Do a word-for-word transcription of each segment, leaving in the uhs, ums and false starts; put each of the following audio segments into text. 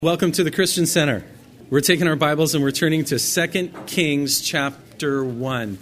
Welcome to the Christian Center. We're taking our Bibles and we're turning to Second Kings chapter one.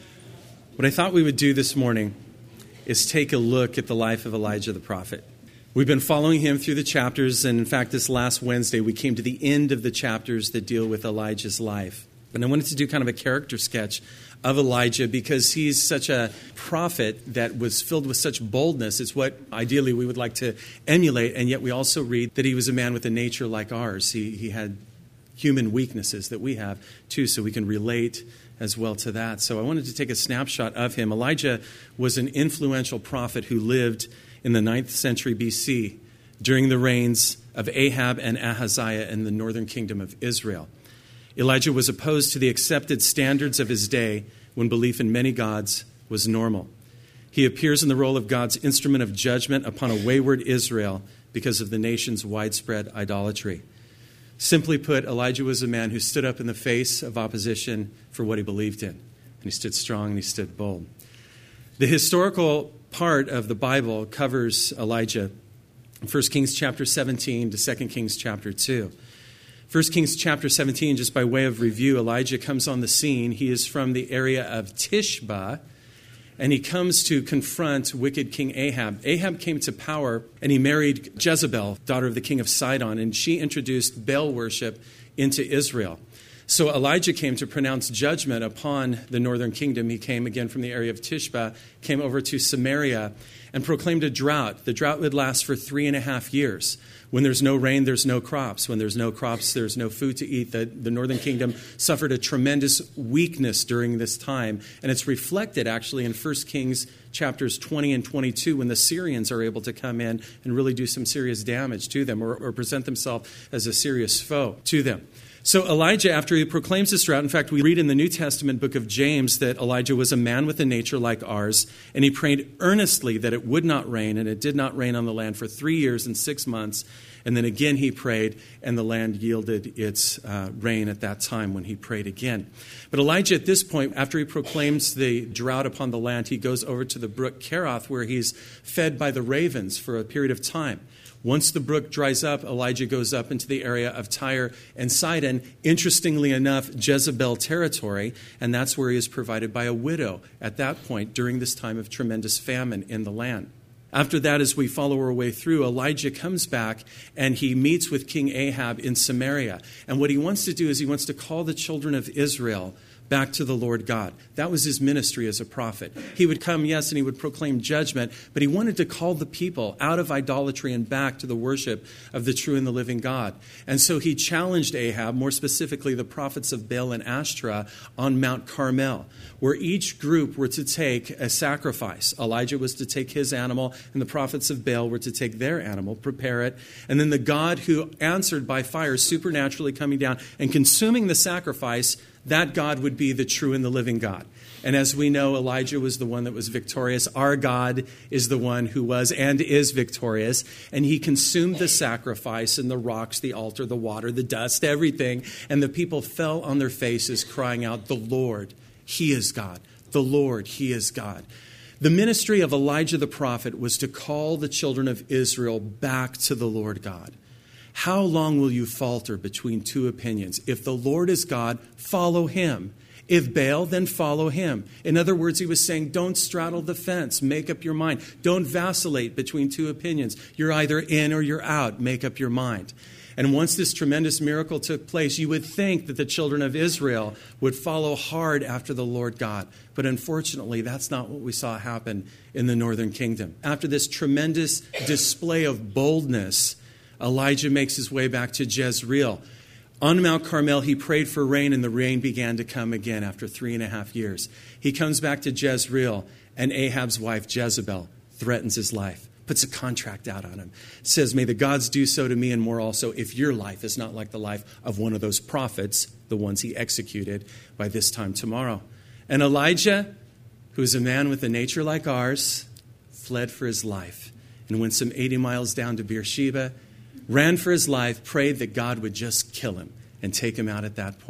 What I thought we would do this morning is take a look at the life of Elijah the prophet. We've been following him through the chapters, and in fact, this last Wednesday, we came to the end of the chapters that deal with Elijah's life. And I wanted to do kind of a character sketch of Elijah because he's such a prophet that was filled with such boldness. It's what ideally we would like to emulate, and yet we also read that he was a man with a nature like ours. He, he had human weaknesses that we have too, so we can relate as well to that. So I wanted to take a snapshot of him. Elijah was an influential prophet who lived in the ninth century B C during the reigns of Ahab and Ahaziah in the northern kingdom of Israel. Elijah was opposed to the accepted standards of his day when belief in many gods was normal. He appears in the role of God's instrument of judgment upon a wayward Israel because of the nation's widespread idolatry. Simply put, Elijah was a man who stood up in the face of opposition for what he believed in. And he stood strong and he stood bold. The historical part of the Bible covers Elijah in First Kings chapter seventeen to Second Kings chapter two. First Kings chapter seventeen, just by way of review, Elijah comes on the scene. He is from the area of Tishba, and he comes to confront wicked King Ahab. Ahab came to power, and he married Jezebel, daughter of the king of Sidon, and she introduced Baal worship into Israel. So Elijah came to pronounce judgment upon the northern kingdom. He came again from the area of Tishba, came over to Samaria, and proclaimed a drought. The drought would last for three and a half years. When there's no rain, there's no crops. When there's no crops, there's no food to eat. The, the northern kingdom suffered a tremendous weakness during this time. And it's reflected actually in First Kings chapters twenty and twenty-two when the Syrians are able to come in and really do some serious damage to them or, or present themselves as a serious foe to them. So Elijah, after he proclaims this drought, in fact, we read in the New Testament book of James that Elijah was a man with a nature like ours, and he prayed earnestly that it would not rain, and it did not rain on the land for three years and six months. And then again he prayed, and the land yielded its uh, rain at that time when he prayed again. But Elijah, at this point, after he proclaims the drought upon the land, he goes over to the brook Keroth, where he's fed by the ravens for a period of time. Once the brook dries up, Elijah goes up into the area of Tyre and Sidon, interestingly enough, Jezebel territory, and that's where he is provided by a widow at that point during this time of tremendous famine in the land. After that, as we follow our way through, Elijah comes back and he meets with King Ahab in Samaria. And what he wants to do is he wants to call the children of Israel back to the Lord God. That was his ministry as a prophet. He would come, yes, and he would proclaim judgment, but he wanted to call the people out of idolatry and back to the worship of the true and the living God. And so he challenged Ahab, more specifically the prophets of Baal and Ashtoreth, on Mount Carmel, where each group were to take a sacrifice. Elijah was to take his animal, and the prophets of Baal were to take their animal, prepare it, and then the God who answered by fire supernaturally coming down and consuming the sacrifice, that God would be the true and the living God. And as we know, Elijah was the one that was victorious. Our God is the one who was and is victorious. And he consumed the sacrifice and the rocks, the altar, the water, the dust, everything. And the people fell on their faces crying out, "The Lord, He is God. The Lord, He is God." The ministry of Elijah the prophet was to call the children of Israel back to the Lord God. How long will you falter between two opinions? If the Lord is God, follow him. If Baal, then follow him. In other words, he was saying, don't straddle the fence. Make up your mind. Don't vacillate between two opinions. You're either in or you're out. Make up your mind. And once this tremendous miracle took place, you would think that the children of Israel would follow hard after the Lord God. But unfortunately, that's not what we saw happen in the northern kingdom. After this tremendous display of boldness, Elijah makes his way back to Jezreel. On Mount Carmel, he prayed for rain, and the rain began to come again after three and a half years. He comes back to Jezreel, and Ahab's wife, Jezebel, threatens his life, puts a contract out on him, says, "May the gods do so to me and more also if your life is not like the life of one of those prophets, the ones he executed by this time tomorrow." And Elijah, who is a man with a nature like ours, fled for his life and went some eighty miles down to Beersheba, ran for his life, prayed that God would just kill him and take him out at that point.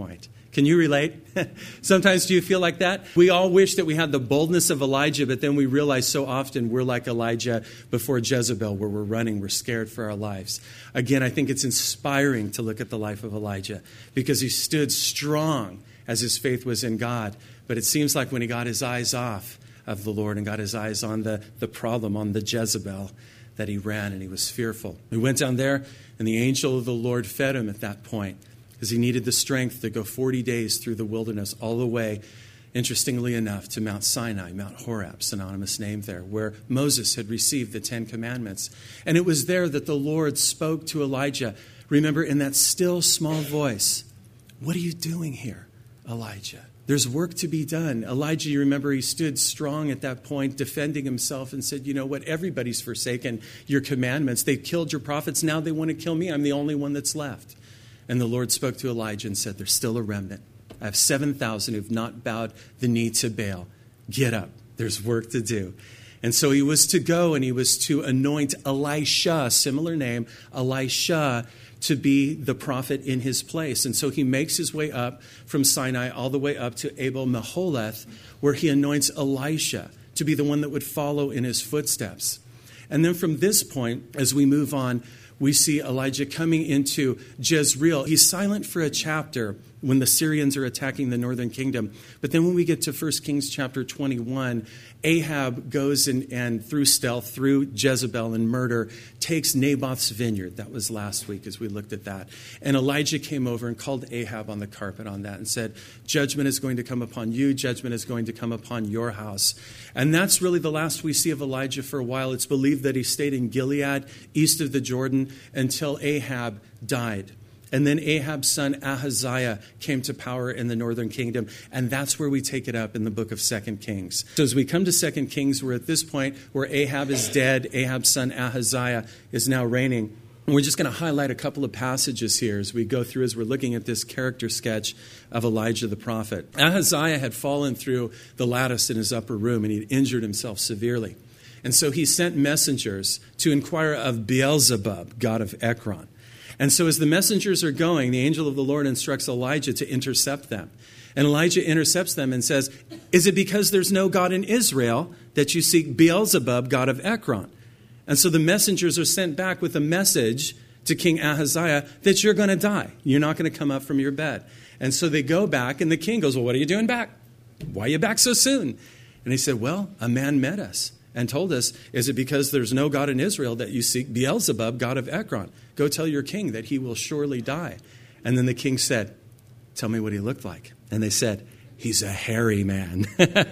Can you relate? Sometimes do you feel like that? We all wish that we had the boldness of Elijah, but then we realize so often we're like Elijah before Jezebel, where we're running, we're scared for our lives. Again, I think it's inspiring to look at the life of Elijah because he stood strong as his faith was in God. But it seems like when he got his eyes off of the Lord and got his eyes on the, the problem, on the Jezebel, that he ran and he was fearful. He went down there and the angel of the Lord fed him at that point, because he needed the strength to go forty days through the wilderness all the way, interestingly enough, to Mount Sinai, Mount Horeb, synonymous name there, where Moses had received the Ten Commandments. And it was there that the Lord spoke to Elijah. Remember, in that still small voice, "What are you doing here, Elijah? There's work to be done." Elijah, you remember, he stood strong at that point, defending himself and said, "You know what? Everybody's forsaken your commandments. They've killed your prophets. Now they want to kill me. I'm the only one that's left." And the Lord spoke to Elijah and said, "There's still a remnant. I have seven thousand who've not bowed the knee to Baal. Get up. There's work to do." And so he was to go and he was to anoint Elisha, similar name, Elisha, to be the prophet in his place. And so he makes his way up from Sinai all the way up to Abel Meholeth, where he anoints Elisha to be the one that would follow in his footsteps. And then from this point, as we move on, we see Elijah coming into Jezreel. He's silent for a chapter when the Syrians are attacking the northern kingdom. But then when we get to First Kings chapter twenty-one, Ahab goes and, and through stealth, through Jezebel and murder, takes Naboth's vineyard. That was last week as we looked at that. And Elijah came over and called Ahab on the carpet on that and said, "Judgment is going to come upon you. Judgment is going to come upon your house." And that's really the last we see of Elijah for a while. It's believed that he stayed in Gilead, east of the Jordan, until Ahab died. And then Ahab's son Ahaziah came to power in the northern kingdom. And that's where we take it up in the book of Second Kings. So as we come to Second Kings, we're at this point where Ahab is dead. Ahab's son Ahaziah is now reigning. And we're just going to highlight a couple of passages here as we go through, as we're looking at this character sketch of Elijah the prophet. Ahaziah had fallen through the lattice in his upper room and he'd injured himself severely. And so he sent messengers to inquire of Beelzebub, god of Ekron. And so as the messengers are going, the angel of the Lord instructs Elijah to intercept them. And Elijah intercepts them and says, "Is it because there's no God in Israel that you seek Beelzebub, god of Ekron?" And so the messengers are sent back with a message to King Ahaziah that you're going to die. You're not going to come up from your bed. And so they go back and the king goes, "Well, what are you doing back? Why are you back so soon?" And he said, "Well, a man met us and told us, is it because there's no God in Israel that you seek Beelzebub, god of Ekron? Go tell your king that he will surely die." And then the king said, "Tell me what he looked like." And they said, "He's a hairy man."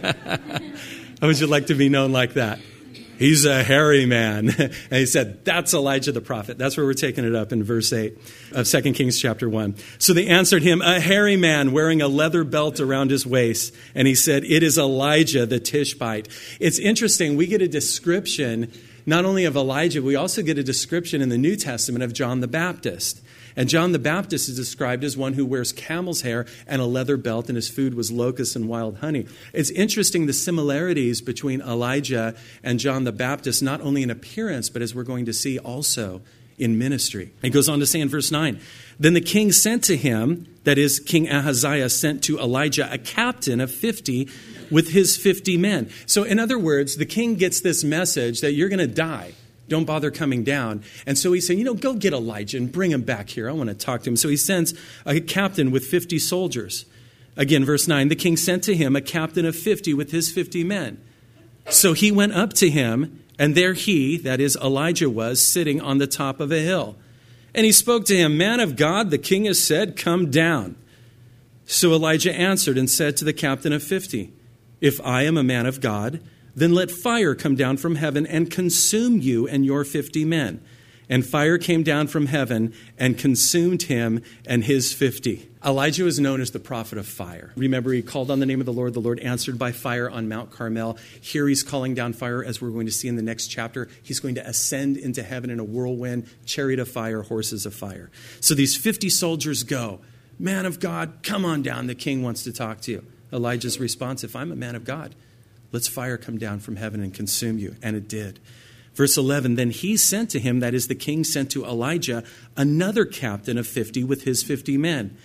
How would you like to be known like that? He's a hairy man. And he said, that's Elijah the prophet. That's where we're taking it up in verse eight of Second Kings chapter one. So they answered him, "A hairy man wearing a leather belt around his waist." And he said, "It is Elijah the Tishbite." It's interesting. We get a description not only of Elijah, we also get a description in the New Testament of John the Baptist. And John the Baptist is described as one who wears camel's hair and a leather belt, and his food was locusts and wild honey. It's interesting the similarities between Elijah and John the Baptist, not only in appearance, but as we're going to see also in ministry. It goes on to say in verse nine, "Then the king sent to him," that is, King Ahaziah sent to Elijah, "a captain of fifty with his fifty men." So in other words, the king gets this message that you're going to die. Don't bother coming down. And so he's saying, you know, go get Elijah and bring him back here. I want to talk to him. So he sends a captain with fifty soldiers. Again, verse nine, "The king sent to him a captain of fifty with his fifty men. So he went up to him, and there he," that is Elijah, "was sitting on the top of a hill. And he spoke to him, 'Man of God, the king has said, come down.' So Elijah answered and said to the captain of fifty, 'If I am a man of God, then let fire come down from heaven and consume you and your fifty men.' And fire came down from heaven and consumed him and his fifty." Elijah was known as the prophet of fire. Remember, he called on the name of the Lord. The Lord answered by fire on Mount Carmel. Here he's calling down fire, as we're going to see in the next chapter. He's going to ascend into heaven in a whirlwind, chariot of fire, horses of fire. So these fifty soldiers go, "Man of God, come on down. The king wants to talk to you." Elijah's response, "If I'm a man of God, let's fire come down from heaven and consume you." And it did. Verse eleven, "Then he sent to him," that is the king sent to Elijah, "another captain of fifty with his fifty men.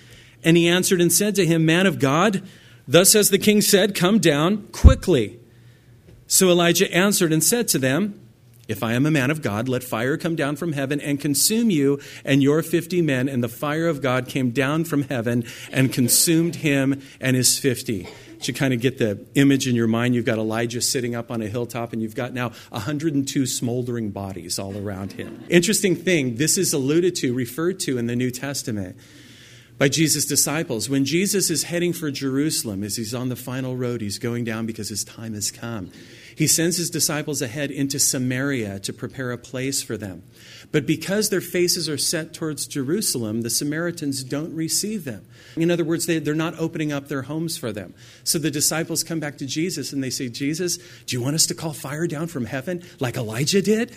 And he answered and said to him, man of God, thus has the king said, come down quickly. So Elijah answered and said to them, if I am a man of God, let fire come down from heaven and consume you and your fifty men. And the fire of God came down from heaven and consumed him and his fifty. To kind of get the image in your mind, you've got Elijah sitting up on a hilltop, and you've got now one hundred two smoldering bodies all around him. Interesting thing, this is alluded to, referred to in the New Testament by Jesus' disciples. When Jesus is heading for Jerusalem, as he's on the final road, he's going down because his time has come. He sends his disciples ahead into Samaria to prepare a place for them. But because their faces are set towards Jerusalem, the Samaritans don't receive them. In other words, they, they're not opening up their homes for them. So the disciples come back to Jesus and they say, Jesus, do you want us to call fire down from heaven like Elijah did?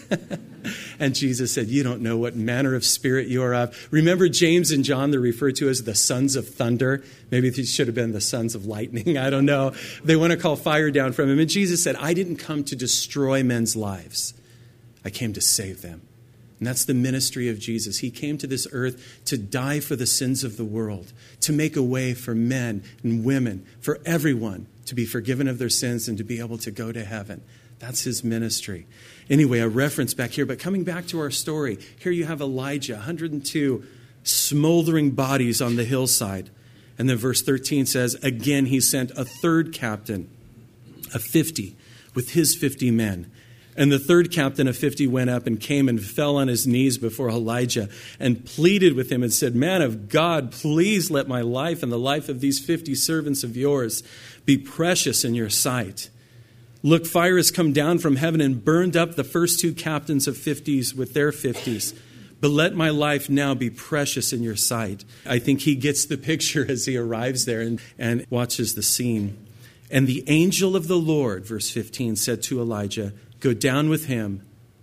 And Jesus said, you don't know what manner of spirit you are of. Remember James and John, they're referred to as the sons of thunder. Maybe these should have been the sons of lightning. I don't know. They want to call fire down from him. And Jesus said, I didn't come to destroy men's lives. I came to save them. And that's the ministry of Jesus. He came to this earth to die for the sins of the world, to make a way for men and women, for everyone to be forgiven of their sins and to be able to go to heaven. That's his ministry. Anyway, a reference back here. But coming back to our story, here you have Elijah, one hundred two smoldering bodies on the hillside. And then verse thirteen says, again he sent a third captain of fifty with his fifty men. And the third captain of fifty went up and came and fell on his knees before Elijah and pleaded with him and said, man of God, please let my life and the life of these fifty servants of yours be precious in your sight. Look, fire has come down from heaven and burned up the first two captains of fifties with their fifties. But let my life now be precious in your sight. I think he gets the picture as he arrives there and, and watches the scene. And the angel of the Lord, verse fifteen, said to Elijah, go down with him.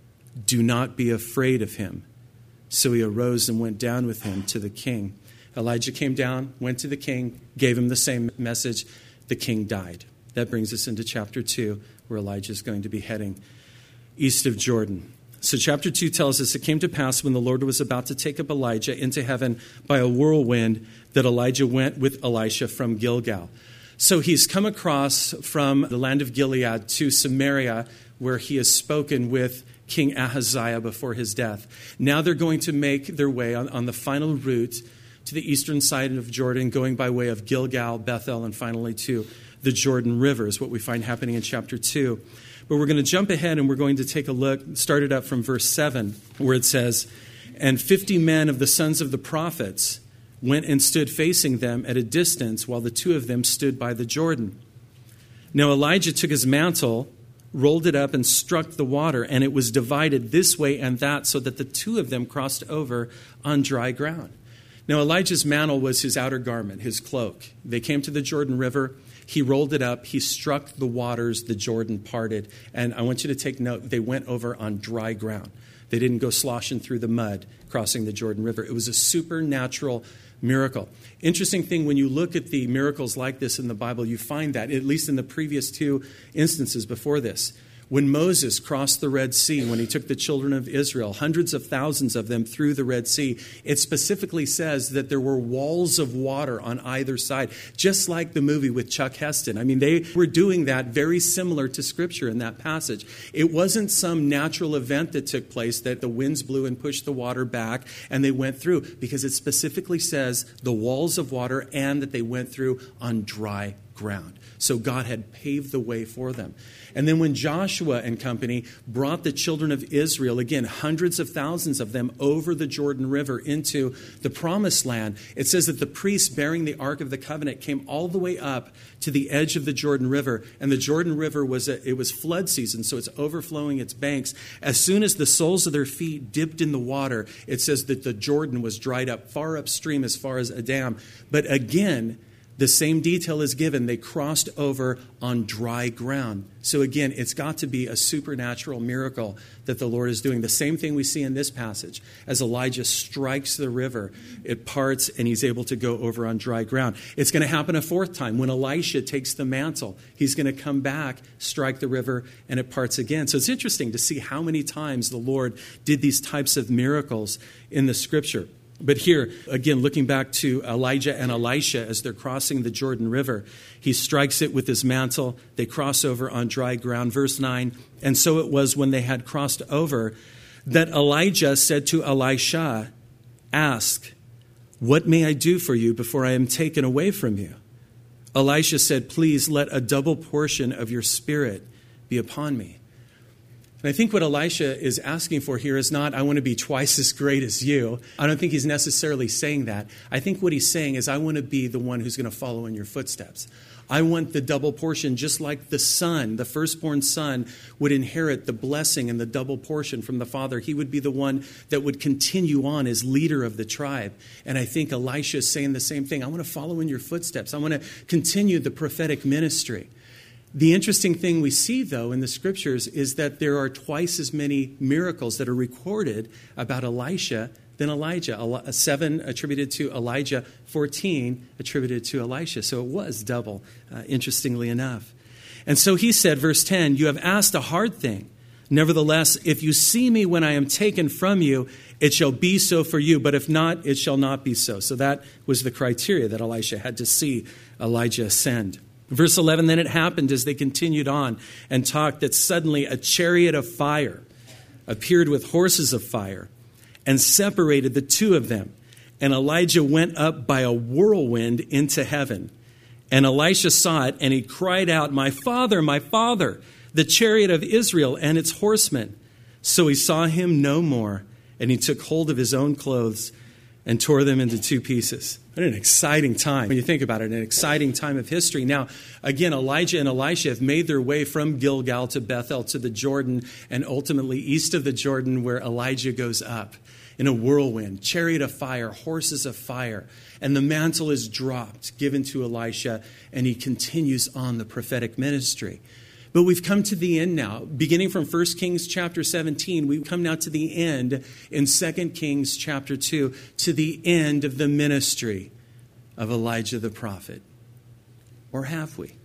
Do not be afraid of him. So he arose and went down with him to the king. Elijah came down, went to the king, gave him the same message. The king died. That brings us into chapter two, where Elijah is going to be heading east of Jordan. So chapter two tells us, it came to pass when the Lord was about to take up Elijah into heaven by a whirlwind that Elijah went with Elisha from Gilgal. So he's come across from the land of Gilead to Samaria, where he has spoken with King Ahaziah before his death. Now they're going to make their way on, on the final route to the eastern side of Jordan, going by way of Gilgal, Bethel, and finally to the Jordan River, is what we find happening in chapter two. But we're going to jump ahead and we're going to take a look, start it up from verse seven, where it says, and fifty men of the sons of the prophets went and stood facing them at a distance, while the two of them stood by the Jordan. Now Elijah took his mantle, rolled it up, and struck the water, and it was divided this way and that, so that the two of them crossed over on dry ground. Now Elijah's mantle was his outer garment, his cloak. They came to the Jordan River. He rolled it up. He struck the waters. The Jordan parted. And I want you to take note, they went over on dry ground. They didn't go sloshing through the mud, crossing the Jordan River. It was a supernatural miracle. Interesting thing, when you look at the miracles like this in the Bible, you find that, at least in the previous two instances before this, when Moses crossed the Red Sea, when he took the children of Israel, hundreds of thousands of them through the Red Sea, it specifically says that there were walls of water on either side, just like the movie with Chuck Heston. I mean, they were doing that very similar to Scripture in that passage. It wasn't some natural event that took place that the winds blew and pushed the water back and they went through, because it specifically says the walls of water and that they went through on dry ground. So God had paved the way for them. And then when Joshua and company brought the children of Israel, again, hundreds of thousands of them, over the Jordan River into the promised land, it says that the priests bearing the Ark of the Covenant came all the way up to the edge of the Jordan River. And the Jordan River was, a, it was flood season, so it's overflowing its banks. As soon as the soles of their feet dipped in the water, it says that the Jordan was dried up far upstream as far as Adam. But again, the same detail is given. They crossed over on dry ground. So again, it's got to be a supernatural miracle that the Lord is doing. The same thing we see in this passage. As Elijah strikes the river, it parts and he's able to go over on dry ground. It's going to happen a fourth time when Elisha takes the mantle. He's going to come back, strike the river, and it parts again. So it's interesting to see how many times the Lord did these types of miracles in the Scripture. But here, again, looking back to Elijah and Elisha as they're crossing the Jordan River, he strikes it with his mantle. They cross over on dry ground. Verse nine, and so it was when they had crossed over that Elijah said to Elisha, ask, what may I do for you before I am taken away from you? Elisha said, please let a double portion of your spirit be upon me. And I think what Elisha is asking for here is not, I want to be twice as great as you. I don't think he's necessarily saying that. I think what he's saying is, I want to be the one who's going to follow in your footsteps. I want the double portion, just like the son, the firstborn son, would inherit the blessing and the double portion from the father. He would be the one that would continue on as leader of the tribe. And I think Elisha is saying the same thing. I want to follow in your footsteps. I want to continue the prophetic ministry. The interesting thing we see, though, in the scriptures is that there are twice as many miracles that are recorded about Elisha than Elijah. Seven attributed to Elijah, fourteen attributed to Elisha. So it was double, uh, interestingly enough. And so he said, verse ten, you have asked a hard thing. Nevertheless, if you see me when I am taken from you, it shall be so for you. But if not, it shall not be so. So that was the criteria that Elisha had to see Elijah ascend. Verse eleven, then it happened as they continued on and talked that suddenly a chariot of fire appeared with horses of fire and separated the two of them. And Elijah went up by a whirlwind into heaven. And Elisha saw it, and he cried out, my father, my father, the chariot of Israel and its horsemen. So he saw him no more, and he took hold of his own clothes and tore them into two pieces. What an exciting time. When you think about it, an exciting time of history. Now, again, Elijah and Elisha have made their way from Gilgal to Bethel to the Jordan, and ultimately east of the Jordan where Elijah goes up in a whirlwind, chariot of fire, horses of fire. And the mantle is dropped, given to Elisha, and he continues on the prophetic ministry. But we've come to the end now. Beginning from First Kings chapter seventeen, we come now to the end in Second Kings chapter two, to the end of the ministry of Elijah the prophet. Or have we?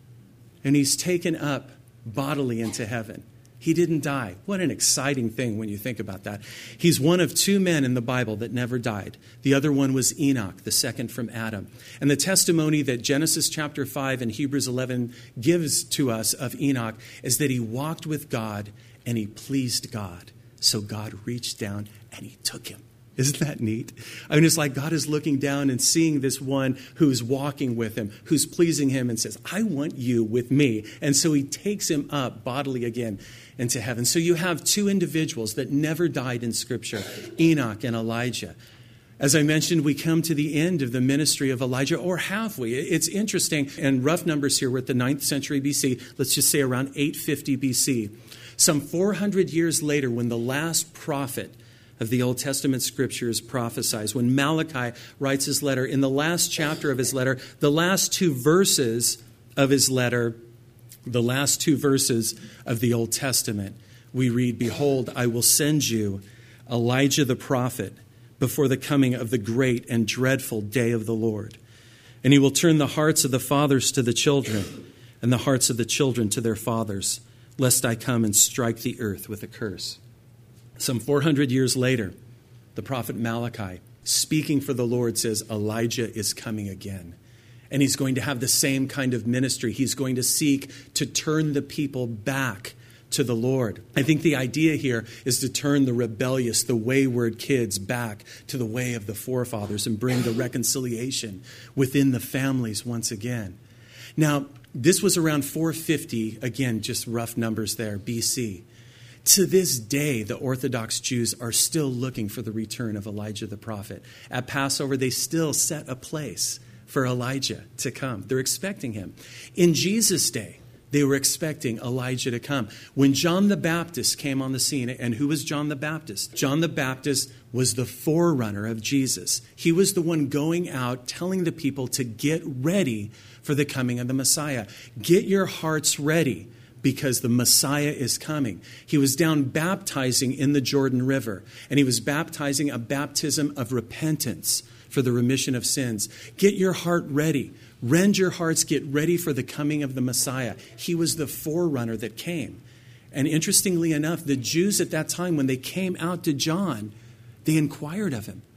And he's taken up bodily into heaven. He didn't die. What an exciting thing when you think about that. He's one of two men in the Bible that never died. The other one was Enoch, the second from Adam. And the testimony that Genesis chapter five and Hebrews eleven gives to us of Enoch is that he walked with God and he pleased God. So God reached down and he took him. Isn't that neat? I mean, it's like God is looking down and seeing this one who's walking with him, who's pleasing him, and says, I want you with me. And so he takes him up bodily again into heaven. So you have two individuals that never died in Scripture, Enoch and Elijah. As I mentioned, we come to the end of the ministry of Elijah, or have we? It's interesting, and rough numbers here, we're at the ninth century B C, let's just say around eight fifty B C. Some four hundred years later, when the last prophet of the Old Testament scriptures prophesies, when Malachi writes his letter, in the last chapter of his letter, the last two verses of his letter, the last two verses of the Old Testament, we read, behold, I will send you Elijah the prophet before the coming of the great and dreadful day of the Lord. And he will turn the hearts of the fathers to the children and the hearts of the children to their fathers, lest I come and strike the earth with a curse. Some four hundred years later, the prophet Malachi, speaking for the Lord, says Elijah is coming again. And he's going to have the same kind of ministry. He's going to seek to turn the people back to the Lord. I think the idea here is to turn the rebellious, the wayward kids back to the way of the forefathers and bring the reconciliation within the families once again. Now, this was around four fifty, again, just rough numbers there, B C. To this day, the Orthodox Jews are still looking for the return of Elijah the prophet. At Passover, they still set a place for Elijah to come. They're expecting him. In Jesus' day, they were expecting Elijah to come. When John the Baptist came on the scene, and who was John the Baptist? John the Baptist was the forerunner of Jesus. He was the one going out telling the people to get ready for the coming of the Messiah. Get your hearts ready, because the Messiah is coming. He was down baptizing in the Jordan River, and he was baptizing a baptism of repentance for the remission of sins. Get your heart ready. Rend your hearts. Get ready for the coming of the Messiah. He was the forerunner that came. And interestingly enough, the Jews at that time, when they came out to John, they inquired of him,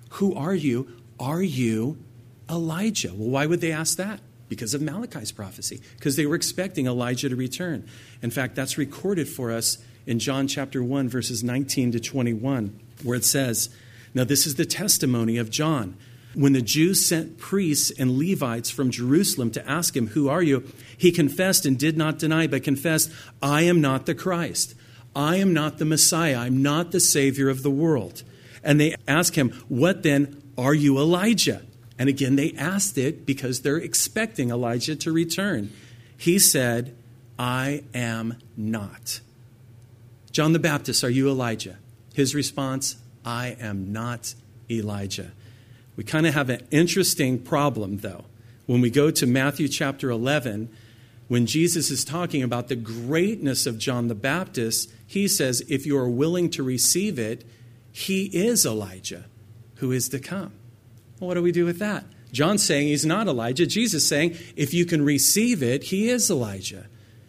Who are you? Are you Elijah? Well, why would they ask that? Because of Malachi's prophecy, because they were expecting Elijah to return. In fact, that's recorded for us in John chapter one, verses nineteen to twenty-one, where it says, now this is the testimony of John. When the Jews sent priests and Levites from Jerusalem to ask him, who are you? He confessed and did not deny, but confessed, I am not the Christ. I am not the Messiah. I'm not the Savior of the world. And they ask him, what then? Are you Elijah? And again, they asked it because they're expecting Elijah to return. He said, I am not. John the Baptist, are you Elijah? His response, I am not Elijah. We kind of have an interesting problem, though. When we go to Matthew chapter eleven, when Jesus is talking about the greatness of John the Baptist, he says, if you are willing to receive it, he is Elijah who is to come. Well, what do we do with that? John's saying he's not Elijah. Jesus saying, if you can receive it, he is Elijah.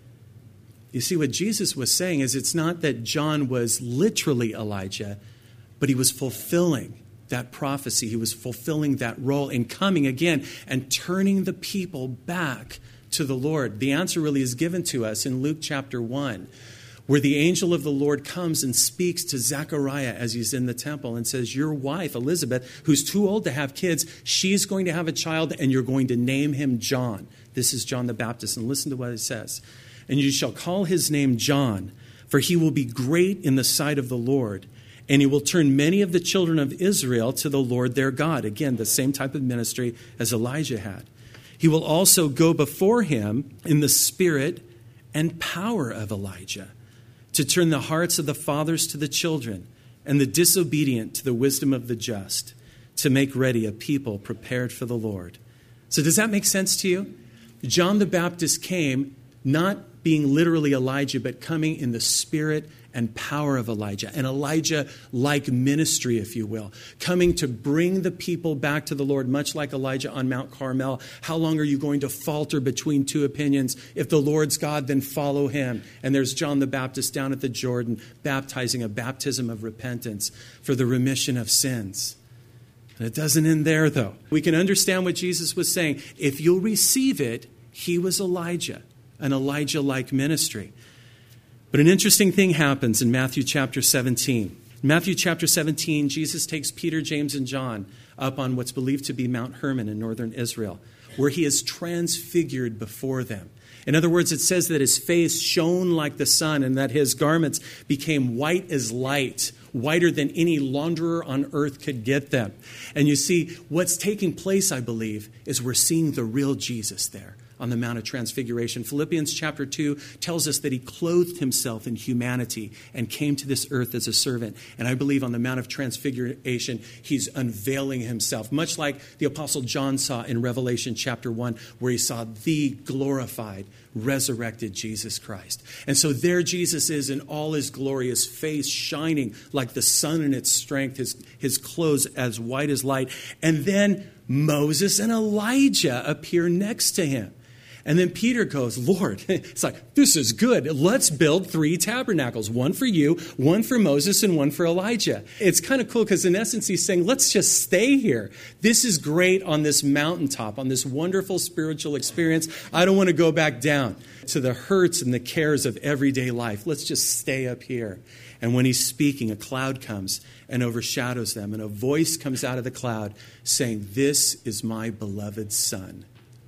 You see, what Jesus was saying is it's not that John was literally Elijah, but he was fulfilling that prophecy. He was fulfilling that role in coming again and turning the people back to the Lord. The answer really is given to us in Luke chapter one, where the angel of the Lord comes and speaks to Zechariah as he's in the temple and says, your wife, Elizabeth, who's too old to have kids, she's going to have a child and you're going to name him John. This is John the Baptist. And listen to what it says. And you shall call his name John, for he will be great in the sight of the Lord. And he will turn many of the children of Israel to the Lord their God. Again, the same type of ministry as Elijah had. He will also go before him in the spirit and power of Elijah, to turn the hearts of the fathers to the children and the disobedient to the wisdom of the just, to make ready a people prepared for the Lord. So does that make sense to you? John the Baptist came not being literally Elijah, but coming in the spirit and power of Elijah, an Elijah-like ministry, if you will, coming to bring the people back to the Lord, much like Elijah on Mount Carmel. How long are you going to falter between two opinions? If the Lord's God, then follow him. And there's John the Baptist down at the Jordan, baptizing a baptism of repentance for the remission of sins. And it doesn't end there, though. We can understand what Jesus was saying. If you'll receive it, he was Elijah, an Elijah-like ministry. But an interesting thing happens in Matthew chapter seventeen. In Matthew chapter seventeen, Jesus takes Peter, James, and John up on what's believed to be Mount Hermon in northern Israel, where he is transfigured before them. In other words, it says that his face shone like the sun and that his garments became white as light, whiter than any launderer on earth could get them. And you see, what's taking place, I believe, is we're seeing the real Jesus there on the Mount of Transfiguration. Philippians chapter two tells us that he clothed himself in humanity and came to this earth as a servant. And I believe on the Mount of Transfiguration, he's unveiling himself, much like the Apostle John saw in Revelation chapter one, where he saw the glorified, resurrected Jesus Christ. And so there Jesus is in all his glory, his face shining like the sun in its strength, his, his clothes as white as light. And then Moses and Elijah appear next to him. And then Peter goes, Lord, it's like, this is good. Let's build three tabernacles, one for you, one for Moses, and one for Elijah. It's kind of cool because in essence, he's saying, let's just stay here. This is great on this mountaintop, on this wonderful spiritual experience. I don't want to go back down to the hurts and the cares of everyday life. Let's just stay up here. And when he's speaking, a cloud comes and overshadows them. And a voice comes out of the cloud saying, this is my beloved son.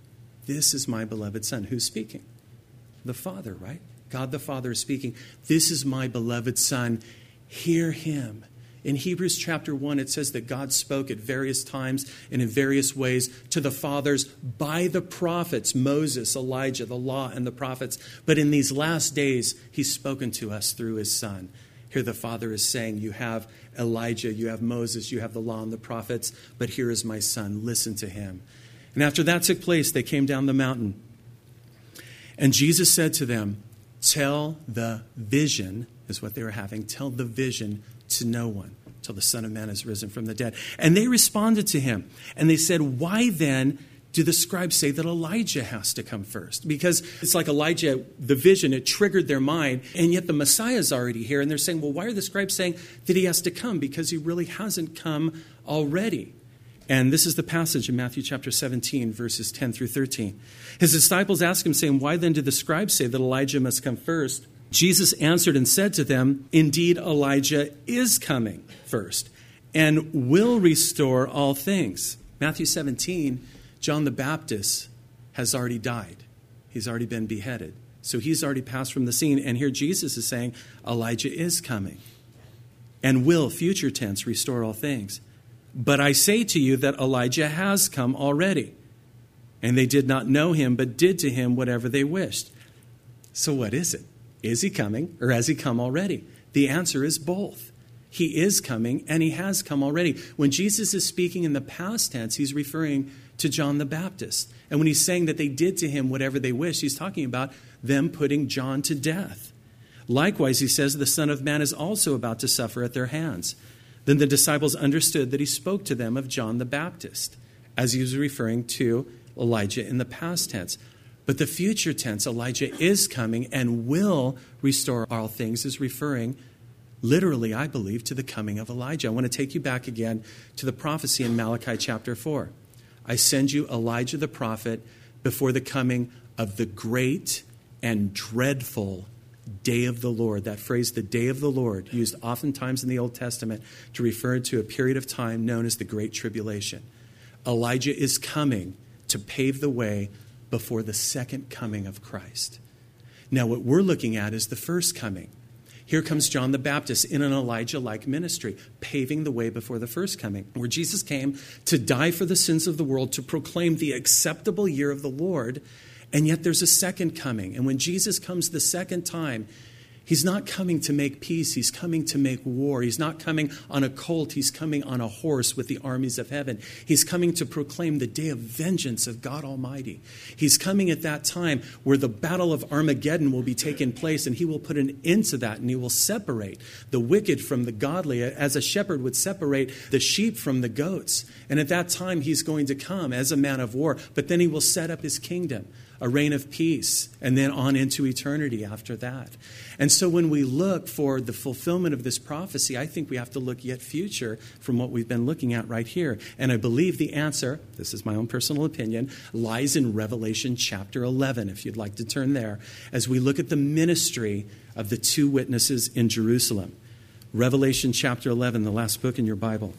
This is my beloved son. Who's speaking? The Father, right? God the Father is speaking. This is my beloved son. Hear him. In Hebrews chapter one, it says that God spoke at various times and in various ways to the fathers by the prophets, Moses, Elijah, the law, and the prophets. But in these last days, he's spoken to us through his son. Here the Father is saying, you have Elijah, you have Moses, you have the law and the prophets, but here is my son. Listen to him. And after that took place, they came down the mountain. And Jesus said to them, tell the vision, is what they were having, tell the vision to no one till the Son of Man has risen from the dead. And they responded to him. And they said, why then do the scribes say that Elijah has to come first? Because it's like Elijah, the vision, it triggered their mind, and yet the Messiah is already here. And they're saying, well, why are the scribes saying that he has to come? Because he really hasn't come already. And this is the passage in Matthew chapter seventeen, verses ten through thirteen. His disciples asked him, saying, why then do the scribes say that Elijah must come first? Jesus answered and said to them, indeed, Elijah is coming first and will restore all things. Matthew seventeen, John the Baptist has already died. He's already been beheaded. So he's already passed from the scene. And here Jesus is saying Elijah is coming and will, future tense, restore all things. But I say to you that Elijah has come already. And they did not know him, but did to him whatever they wished. So what is it? Is he coming or has he come already? The answer is both. He is coming and he has come already. When Jesus is speaking in the past tense, he's referring to John the Baptist. And when he's saying that they did to him whatever they wished, he's talking about them putting John to death. Likewise, he says, the Son of Man is also about to suffer at their hands. Then the disciples understood that he spoke to them of John the Baptist, as he was referring to Elijah in the past tense. But the future tense, Elijah is coming and will restore all things, is referring literally, I believe, to the coming of Elijah. I want to take you back again to the prophecy in Malachi chapter four. I send you Elijah the prophet before the coming of the great and dreadful day of the Lord. That phrase, the day of the Lord, used oftentimes in the Old Testament to refer to a period of time known as the Great Tribulation. Elijah is coming to pave the way before the second coming of Christ. Now, what we're looking at is the first coming. Here comes John the Baptist in an Elijah-like ministry, paving the way before the first coming, where Jesus came to die for the sins of the world, to proclaim the acceptable year of the Lord. And yet there's a second coming. And when Jesus comes the second time, he's not coming to make peace. He's coming to make war. He's not coming on a colt. He's coming on a horse with the armies of heaven. He's coming to proclaim the day of vengeance of God Almighty. He's coming at that time where the battle of Armageddon will be taking place, and he will put an end to that, and he will separate the wicked from the godly, as a shepherd would separate the sheep from the goats. And at that time, he's going to come as a man of war, but then he will set up his kingdom, a reign of peace, and then on into eternity after that. And so when we look for the fulfillment of this prophecy, I think we have to look yet future from what we've been looking at right here. And I believe the answer, this is my own personal opinion, lies in Revelation chapter eleven, if you'd like to turn there, as we look at the ministry of the two witnesses in Jerusalem. Revelation chapter eleven, the last book in your Bible.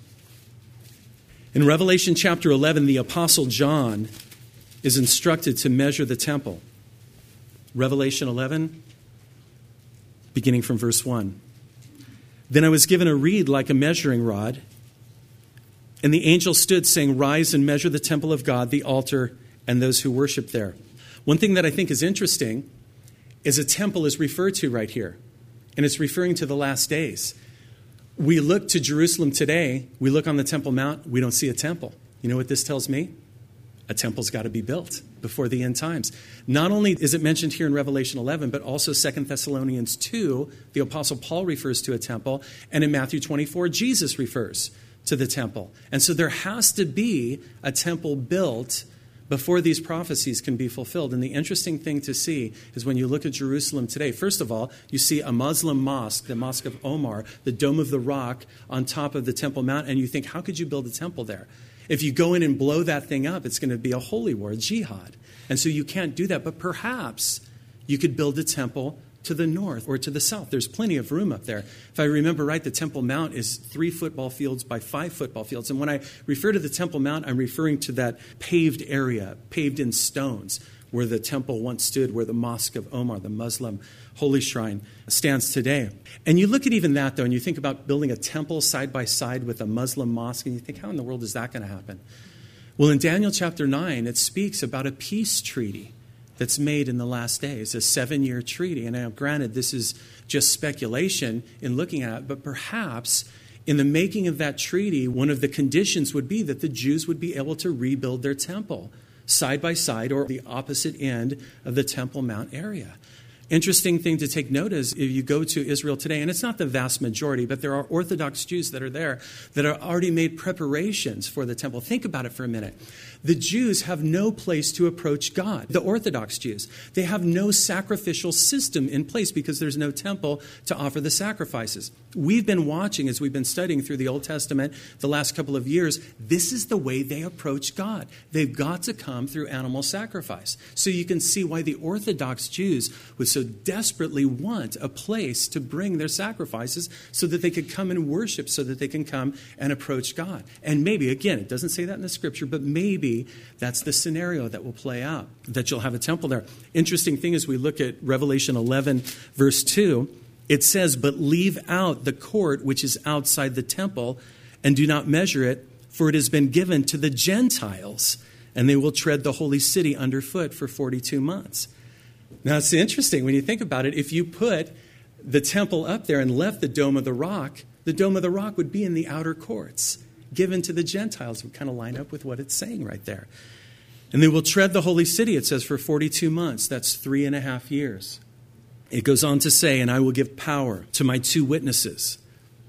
In Revelation chapter eleven, the Apostle John is instructed to measure the temple. Revelation eleven, beginning from verse one. Then I was given a reed like a measuring rod, and the angel stood saying, rise and measure the temple of God, the altar, and those who worship there. One thing that I think is interesting is a temple is referred to right here, and it's referring to the last days. We look to Jerusalem today, we look on the Temple Mount, we don't see a temple. You know what this tells me? A temple's got to be built before the end times. Not only is it mentioned here in Revelation eleven, but also Second Thessalonians two, the Apostle Paul refers to a temple, and in Matthew twenty-four, Jesus refers to the temple. And so there has to be a temple built before these prophecies can be fulfilled. And the interesting thing to see is when you look at Jerusalem today, first of all, you see a Muslim mosque, the Mosque of Omar, the Dome of the Rock on top of the Temple Mount, and you think, how could you build a temple there? If you go in and blow that thing up, it's going to be a holy war, a jihad. And so you can't do that. But perhaps you could build a temple to the north or to the south. There's plenty of room up there. If I remember right, the Temple Mount is three football fields by five football fields. And when I refer to the Temple Mount, I'm referring to that paved area, paved in stones, where the temple once stood, where the Mosque of Omar, the Muslim holy shrine, stands today. And you look at even that, though, and you think about building a temple side by side with a Muslim mosque, and you think, how in the world is that going to happen? Well, in Daniel chapter nine, it speaks about a peace treaty that's made in the last days, a seven-year treaty. And now, granted, this is just speculation in looking at it, but perhaps in the making of that treaty, one of the conditions would be that the Jews would be able to rebuild their temple side by side or the opposite end of the Temple Mount area. Interesting thing to take note is if you go to Israel today, and it's not the vast majority, but there are Orthodox Jews that are there that are already made preparations for the temple. Think about it for a minute. The Jews have no place to approach God. The Orthodox Jews, they have no sacrificial system in place because there's no temple to offer the sacrifices. We've been watching as we've been studying through the Old Testament the last couple of years. This is the way they approach God. They've got to come through animal sacrifice. So you can see why the Orthodox Jews would so desperately want a place to bring their sacrifices so that they could come and worship, so that they can come and approach God. And maybe, again, it doesn't say that in the scripture, but maybe that's the scenario that will play out, that you'll have a temple there. Interesting thing is we look at Revelation eleven, verse two, it says, "But leave out the court which is outside the temple, and do not measure it, for it has been given to the Gentiles, and they will tread the holy city underfoot for forty-two months." Now, it's interesting when you think about it. If you put the temple up there and left the Dome of the Rock, the Dome of the Rock would be in the outer courts, given to the Gentiles. Would kind of line up with what it's saying right there. And they will tread the holy city, it says, for forty-two months. That's three and a half years. It goes on to say, "And I will give power to my two witnesses,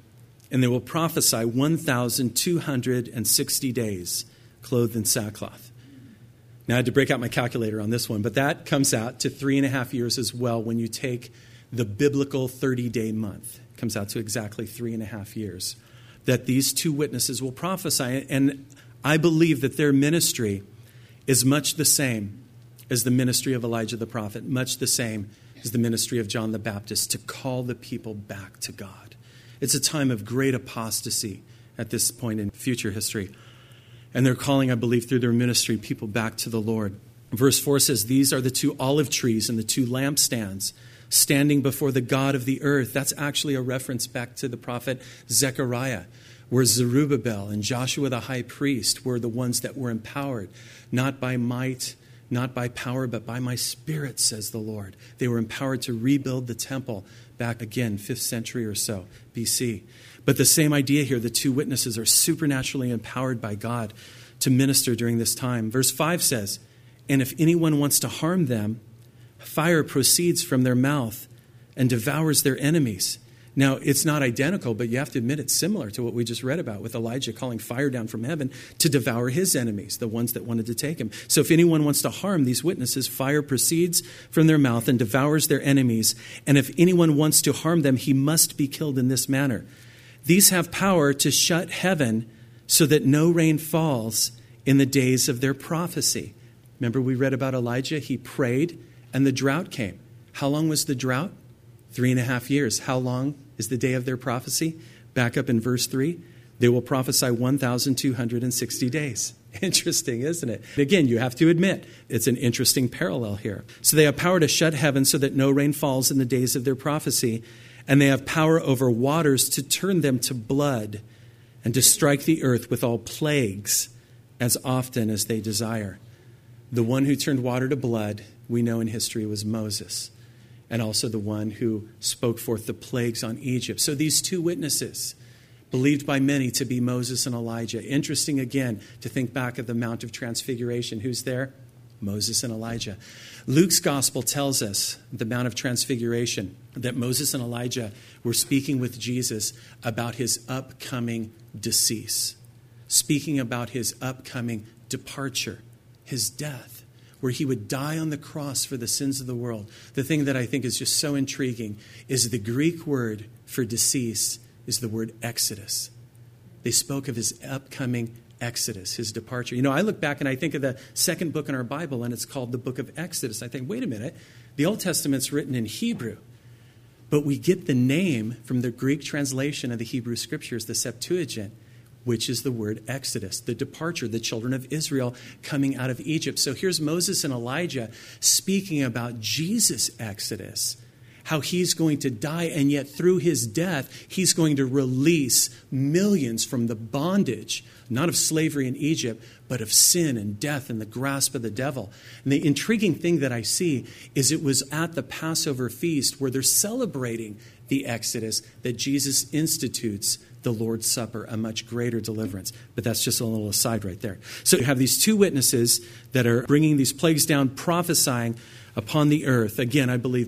and they will prophesy one thousand two hundred sixty days, clothed in sackcloth." Now, I had to break out my calculator on this one, but that comes out to three and a half years as well when you take the biblical thirty-day month. It comes out to exactly three and a half years that these two witnesses will prophesy. And I believe that their ministry is much the same as the ministry of Elijah the prophet, much the same as the ministry of John the Baptist, to call the people back to God. It's a time of great apostasy at this point in future history. And they're calling, I believe, through their ministry, people back to the Lord. Verse four says, "These are the two olive trees and the two lampstands standing before the God of the earth." That's actually a reference back to the prophet Zechariah, where Zerubbabel and Joshua the high priest were the ones that were empowered, not by might, not by power, but by my spirit, says the Lord. They were empowered to rebuild the temple back again, fifth century or so, B C. But the same idea here, the two witnesses are supernaturally empowered by God to minister during this time. Verse five says, "And if anyone wants to harm them, fire proceeds from their mouth and devours their enemies." Now, it's not identical, but you have to admit it's similar to what we just read about with Elijah calling fire down from heaven to devour his enemies, the ones that wanted to take him. So if anyone wants to harm these witnesses, fire proceeds from their mouth and devours their enemies. And if anyone wants to harm them, he must be killed in this manner. These have power to shut heaven so that no rain falls in the days of their prophecy. Remember, we read about Elijah. He prayed and the drought came. How long was the drought? Three and a half years. How long is the day of their prophecy? Back up in verse three. They will prophesy one thousand two hundred sixty days. Interesting, isn't it? Again, you have to admit, it's an interesting parallel here. So they have power to shut heaven so that no rain falls in the days of their prophecy. And they have power over waters to turn them to blood and to strike the earth with all plagues as often as they desire. The one who turned water to blood, we know in history, was Moses, and also the one who spoke forth the plagues on Egypt. So these two witnesses, believed by many to be Moses and Elijah. Interesting, again, to think back of the Mount of Transfiguration. Who's there? Moses and Elijah. Luke's gospel tells us, the Mount of Transfiguration, that Moses and Elijah were speaking with Jesus about his upcoming decease, speaking about his upcoming departure, his death, where he would die on the cross for the sins of the world. The thing that I think is just so intriguing is the Greek word for decease is the word exodus. They spoke of his upcoming Exodus, his departure. You know, I look back and I think of the second book in our Bible, and it's called the book of Exodus. I think, wait a minute, the Old Testament's written in Hebrew, but we get the name from the Greek translation of the Hebrew Scriptures, the Septuagint, which is the word Exodus, the departure, the children of Israel coming out of Egypt. So here's Moses and Elijah speaking about Jesus' Exodus, how he's going to die, and yet through his death, he's going to release millions from the bondage, not of slavery in Egypt, but of sin and death and the grasp of the devil. And the intriguing thing that I see is it was at the Passover feast where they're celebrating the Exodus that Jesus institutes the Lord's Supper, a much greater deliverance. But that's just a little aside right there. So you have these two witnesses that are bringing these plagues down, prophesying upon the earth. Again, I believe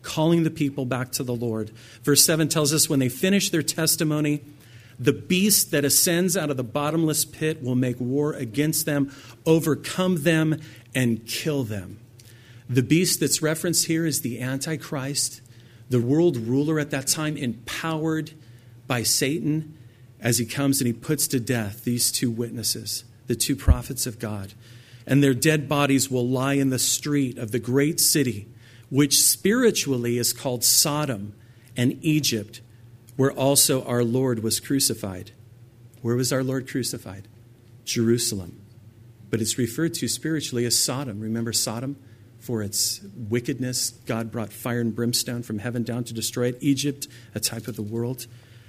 calling the people back to the Lord. Verse seven tells us when they finish their testimony, the beast that ascends out of the bottomless pit will make war against them, overcome them, and kill them. The beast that's referenced here is the Antichrist, the world ruler at that time, empowered by Satan as he comes and he puts to death these two witnesses, the two prophets of God. And their dead bodies will lie in the street of the great city, which spiritually is called Sodom and Egypt, where also our Lord was crucified. Where was our Lord crucified? Jerusalem. But it's referred to spiritually as Sodom. Remember Sodom? For its wickedness, God brought fire and brimstone from heaven down to destroy it. Egypt, a type of the world.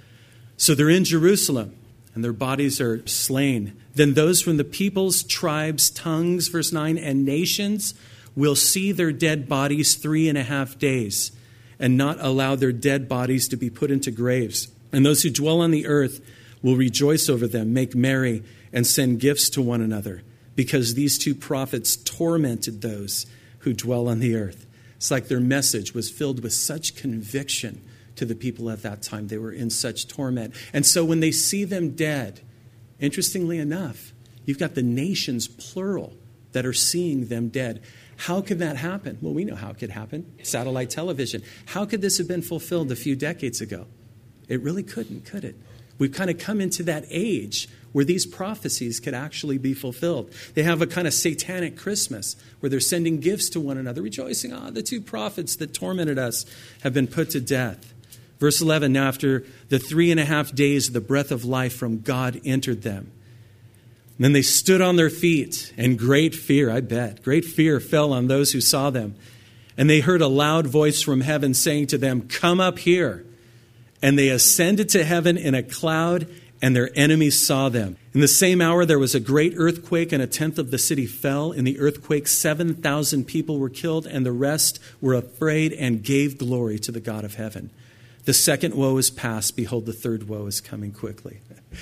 So they're in Jerusalem, and their bodies are slain. Then those from the peoples, tribes, tongues, verse nine, and nations will see their dead bodies three and a half days, and not allow their dead bodies to be put into graves. And those who dwell on the earth will rejoice over them, make merry, and send gifts to one another, because these two prophets tormented those who dwell on the earth. It's like their message was filled with such conviction to the people at that time. They were in such torment. And so when they see them dead, interestingly enough, you've got the nations, plural, that are seeing them dead. How could that happen? Well, we know how it could happen. Satellite television. How could this have been fulfilled a few decades ago? It really couldn't, could it? We've kind of come into that age where these prophecies could actually be fulfilled. They have a kind of satanic Christmas where they're sending gifts to one another, rejoicing, ah, the two prophets that tormented us have been put to death. Verse eleven, now after the three and a half days, the breath of life from God entered them. And then they stood on their feet, and great fear, I bet, great fear fell on those who saw them. And they heard a loud voice from heaven saying to them, come up here. And they ascended to heaven in a cloud, and their enemies saw them. In the same hour, there was a great earthquake, and a tenth of the city fell. In the earthquake, seven thousand people were killed, and the rest were afraid and gave glory to the God of heaven. The second woe is past. Behold, the third woe is coming quickly.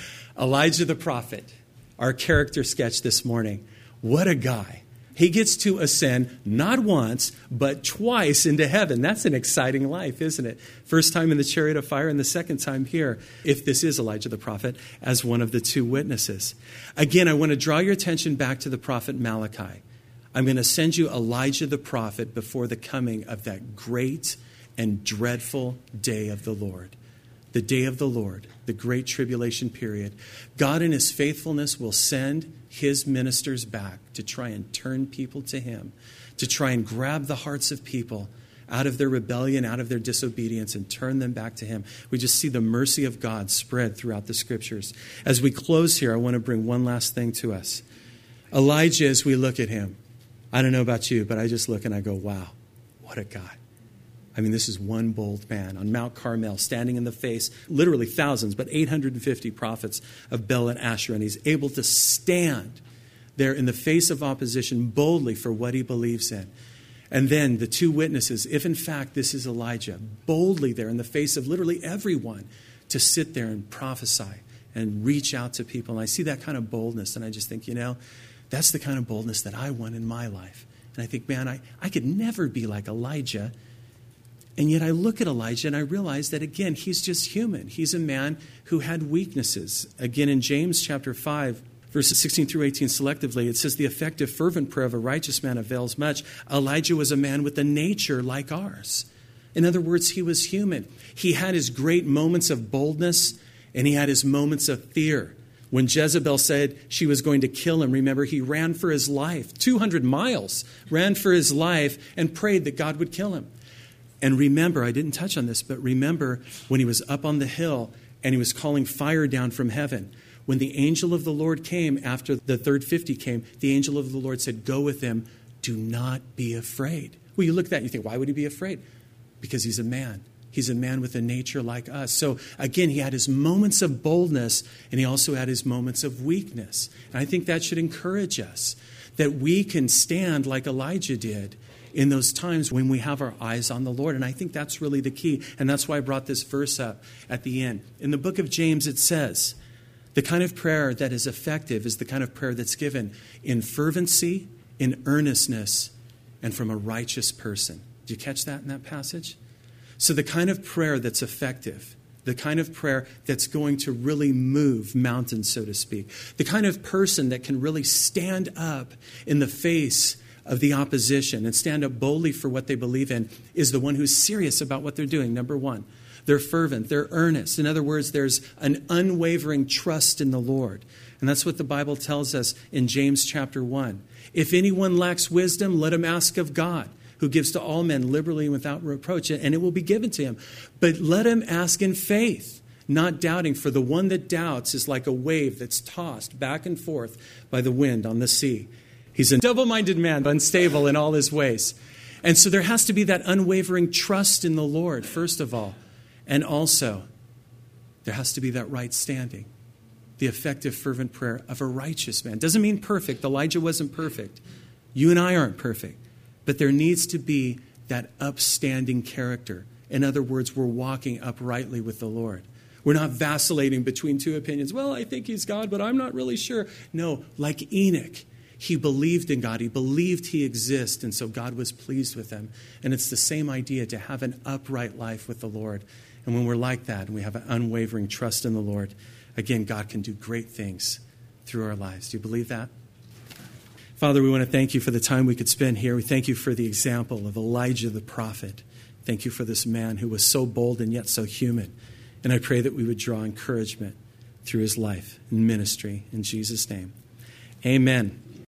Elijah the prophet, our character sketch this morning. What a guy. He gets to ascend not once, but twice into heaven. That's an exciting life, isn't it? First time in the chariot of fire and the second time here, if this is Elijah the prophet, as one of the two witnesses. Again, I want to draw your attention back to the prophet Malachi. I'm going to send you Elijah the prophet before the coming of that great and dreadful day of the Lord. The day of the Lord, the great tribulation period. God in his faithfulness will send his ministers back to try and turn people to him, to try and grab the hearts of people out of their rebellion, out of their disobedience, and turn them back to him. We just see the mercy of God spread throughout the scriptures. As we close here, I want to bring one last thing to us. Elijah, as we look at him, I don't know about you, but I just look and I go, wow, what a guy. I mean, this is one bold man on Mount Carmel, standing in the face, literally thousands, but eight hundred fifty prophets of Baal and Asherah. And he's able to stand there in the face of opposition boldly for what he believes in. And then the two witnesses, if in fact this is Elijah, boldly there in the face of literally everyone to sit there and prophesy and reach out to people. And I see that kind of boldness, and I just think, you know, that's the kind of boldness that I want in my life. And I think, man, I, I could never be like Elijah. And yet I look at Elijah and I realize that, again, he's just human. He's a man who had weaknesses. Again, in James chapter five, verses sixteen through eighteen selectively, it says, the effective fervent prayer of a righteous man avails much. Elijah was a man with a nature like ours. In other words, he was human. He had his great moments of boldness and he had his moments of fear. When Jezebel said she was going to kill him, remember, he ran for his life, two hundred miles, ran for his life and prayed that God would kill him. And remember, I didn't touch on this, but remember when he was up on the hill and he was calling fire down from heaven. When the angel of the Lord came after the third fifty came, the angel of the Lord said, go with him. Do not be afraid. Well, you look at that and you think, why would he be afraid? Because he's a man. He's a man with a nature like us. So again, he had his moments of boldness and he also had his moments of weakness. And I think that should encourage us that we can stand like Elijah did in those times when we have our eyes on the Lord. And I think that's really the key. And that's why I brought this verse up at the end. In the book of James, it says, the kind of prayer that is effective is the kind of prayer that's given in fervency, in earnestness, and from a righteous person. Did you catch that in that passage? So the kind of prayer that's effective, the kind of prayer that's going to really move mountains, so to speak, the kind of person that can really stand up in the face of the opposition and stand up boldly for what they believe in is the one who's serious about what they're doing, number one. They're fervent, they're earnest. In other words, there's an unwavering trust in the Lord. And that's what the Bible tells us in James chapter one. If anyone lacks wisdom, let him ask of God, who gives to all men liberally and without reproach, and it will be given to him. But let him ask in faith, not doubting, for the one that doubts is like a wave that's tossed back and forth by the wind on the sea. He's a double-minded man, unstable in all his ways. And so there has to be that unwavering trust in the Lord, first of all. And also, there has to be that right standing, the effective, fervent prayer of a righteous man. Doesn't mean perfect. Elijah wasn't perfect. You and I aren't perfect. But there needs to be that upstanding character. In other words, we're walking uprightly with the Lord. We're not vacillating between two opinions. Well, I think he's God, but I'm not really sure. No, like Enoch, he believed in God. He believed he exists, and so God was pleased with him. And it's the same idea to have an upright life with the Lord. And when we're like that and we have an unwavering trust in the Lord, again, God can do great things through our lives. Do you believe that? Father, we want to thank you for the time we could spend here. We thank you for the example of Elijah the prophet. Thank you for this man who was so bold and yet so human. And I pray that we would draw encouragement through his life and ministry. In Jesus' name, amen.